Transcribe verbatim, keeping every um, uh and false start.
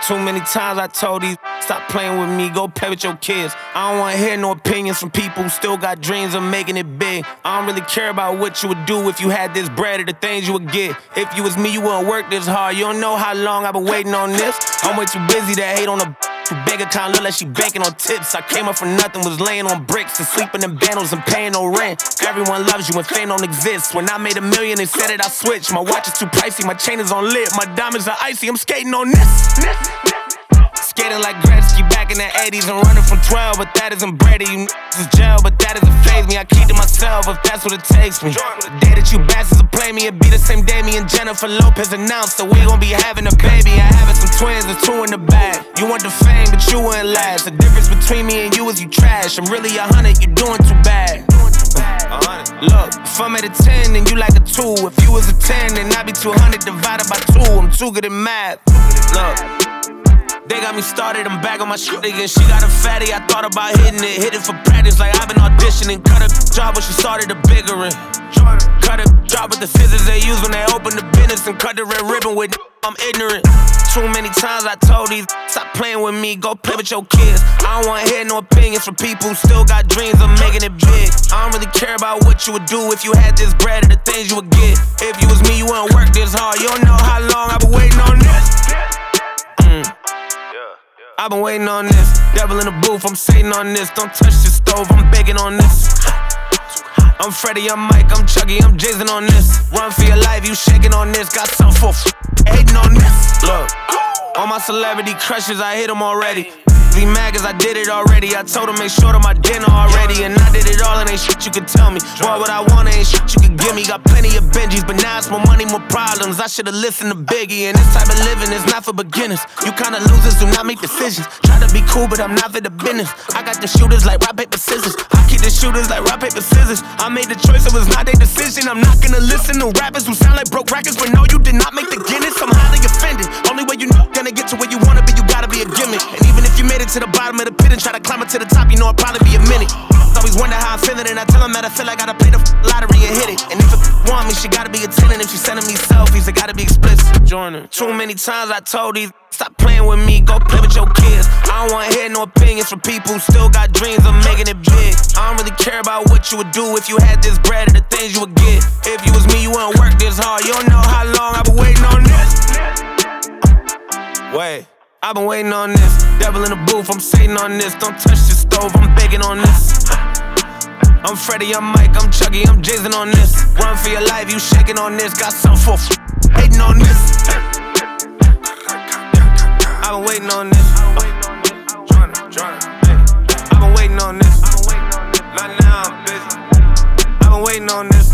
Too many times I told these stop playing with me, go play with your kids. I don't wanna hear no opinions from people who still got dreams of making it big. I don't really care about what you would do if you had this bread or the things you would get. If you was me, you wouldn't work this hard. You don't know how long I've been waiting on this. I'm way too busy to hate on a bank account, look like she banking on tips. I came up from nothing, was laying on bricks and sleeping in bundles and paying no rent. Everyone loves you and fame don't exist. When I made a million, they said that I switched. My watch is too pricey, my chain is on lit. My diamonds are icy, I'm skating on this. Skating like Gretzky back in the eighties and running from twelve, but that isn't Brady. You n***s is jail, but that doesn't faze me. I keep to myself if that's what it takes me. The day that you bastards will play me, it'd be the same day me and Jennifer Lopez announced that we gon' be having a baby. I having some twins, there's two in the bag. You want the fame, but you wouldn't last. The difference between me and you is you trash. I'm really a hundred, you doing too bad. Look, if I'm at a ten, then you like a two. If you was a ten, then I'd be two hundred divided by two. I'm too good at math. Look, they got me started, I'm back on my shit again. She got a fatty, I thought about hitting it. Hit it for practice like I've been auditioning. Cut a job when she started a bigger one. Cut a job with the scissors they use when they open the business. And cut the red ribbon with I'm ignorant. Too many times I told these stop playing with me, go play with your kids. I don't wanna hear no opinions from people who still got dreams of making it big. I don't really care about what you would do if you had this bread or the things you would get. If you was me, you wouldn't work this hard. You don't know how long I've been waiting on this. Mm. I've been waiting on this. Devil in the booth, I'm sitting on this. Don't touch the stove, I'm baking on this. I'm Freddie, I'm Mike, I'm Chucky, I'm Jason on this. Run for your life, you shaking on this. Got something for f- hating on this. Look, all my celebrity crushes, I hit them already. Be mad cause I did it already. I told them make sure to my dinner already. And I did it all and ain't shit you could tell me. Boy, what I want ain't shit you could give me. Got plenty of Benjis, but now it's more money, more problems. I should've listened to Biggie. And this type of living is not for beginners. You kinda losers do not make decisions. Try to be cool, but I'm not for the business. I got the shooters like rock, paper, scissors. I keep the shooters like rock, paper, scissors. I made the choice, it was not their decision. I'm not gonna listen to rappers who sound like broke records, but no, you did not make the Guinness. I'm highly offended. Only way you know gonna get to where you wanna be, you gotta be a gimmick. And even if you made it to the bottom of the pit and try to climb it to the top, you know it'll probably be a minute. Always wonder how I'm feeling, and I tell them that I feel like I gotta play the lottery and hit it. And if it want me, she gotta be attending. If she sending me selfies, it gotta be explicit. Join her. Too many times I told these stop playing with me, go play with your kids. I don't wanna hear no opinions from people who still got dreams of making it big. I don't really care about what you would do if you had this bread or the things you would get. If you was me, you wouldn't work this hard. You don't know how long I've been waiting on this. Wait. I've been waiting on this. Devil in the booth, I'm sitting on this. Don't touch the stove, I'm baking on this. I'm Freddie, I'm Mike, I'm Chucky, I'm Jason on this. Run for your life, you shaking on this. Got something for f- hating on this. I've been waiting on this. I've been waiting on this. Not now, bitch. I've been waiting on this.